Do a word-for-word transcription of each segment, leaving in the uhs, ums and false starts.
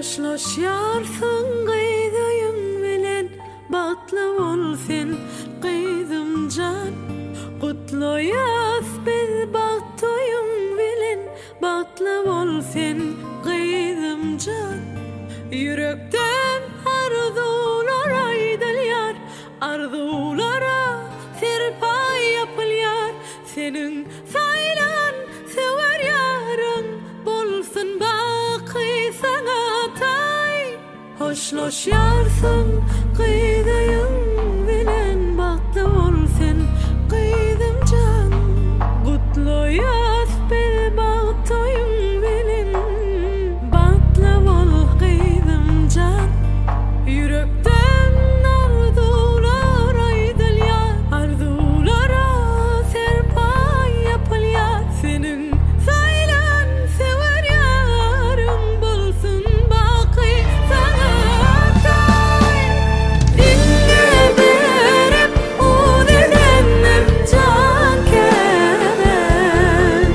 Hoşlaşyarsın gıydyň bilen, batly bolsun gıydym can. Gutlaýas biz bagtyň bilen, batly bolsun gıydym can. Yürekden arzular aýdylýar, arzulara serpay ýapylýar. Senin saýlan sewer ýaryň bolsun baky sana tay. Hoşlaşyarsın gıydyň bilen, batly bolsun gıydym can. Gutlaýas biz bagtyň bilen, batly bol gıydym can. Yürekden arzular aýdylýar, arzulara serpay ýapylýar. Senin saýlan sewer ýaryň bolsun baky sana tay. Dinle berip o dedennem can keben,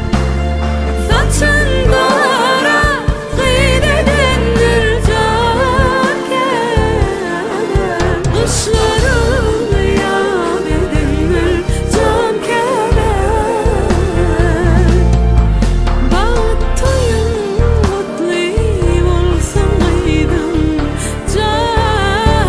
saçynlara gıydedendir can keben. Kışlarını yad edendir can keben. Bagtyň mutly bolsun gıydym can.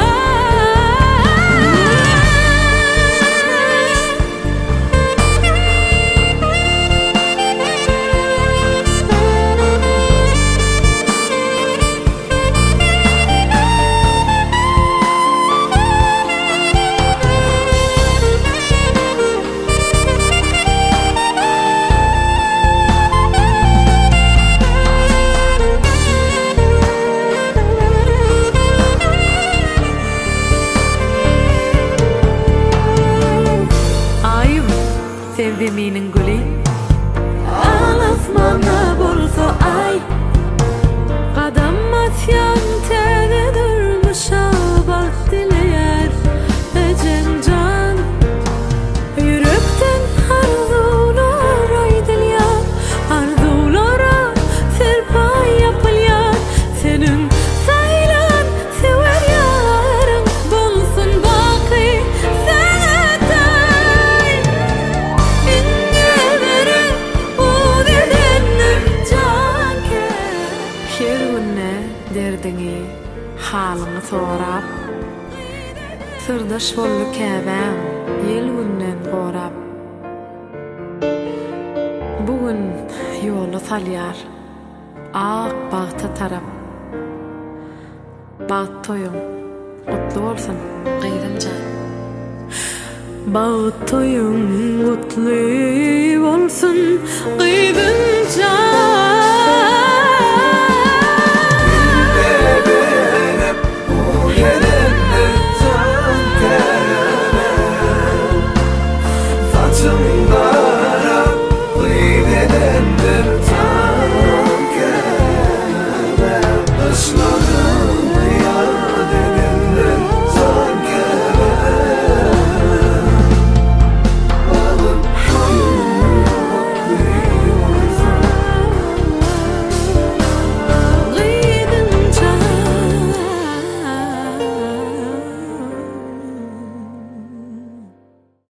Ayım sevdiminin gülü, alasmana bolsa ay. Kadam atyan tene durmuşa bak dileyer ecen can. Yürekten arzular aýdylýar, arzulara serpay ýapylýar. Senin saýlan sewer ýaryň bolsun baky sana tay. Inge berip o dedennem can keben. Her günne derdiňi, halyňy sorap, sırdaş bolly käbäň ýel günden gorap. Bugün ýoly salýar ak bagta tarap. Bagtoýum gutly bolsun gıydym can. Bagtoýum gutly bolsun gıydym can.